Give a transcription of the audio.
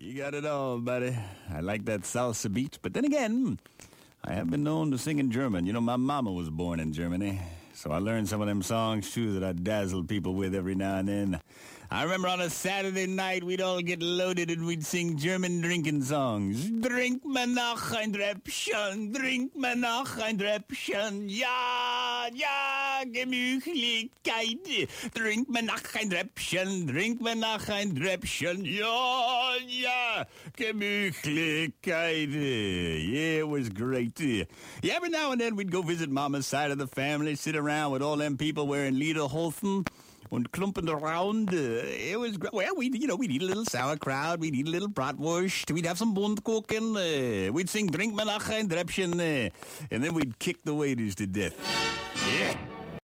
You got it all, buddy. I like that salsa beat, but then again, I have been known to sing in German. You know, my mama was born in Germany, so I learned some of them songs, too, that I dazzle people with every now and then. I remember on a Saturday night, we'd all get loaded and we'd sing German drinking songs. Drink me noch ein Räppchen, drink me noch ein Räppchen, ja, ja, Gemütlichkeit. Drink me noch ein Räppchen, drink me noch ein Räppchen, ja, ja, Gemütlichkeit. Yeah, it was great. Yeah, every now and then we'd go visit Mama's side of the family, sit around with all them people wearing lederhosen and clumping around. It was great. Well, we'd eat a little sauerkraut, we'd eat a little bratwurst, we'd have some Bundkuchen, we'd sing Drink me noch ein Räppchen, and then we'd kick the waiters to death. Yeah.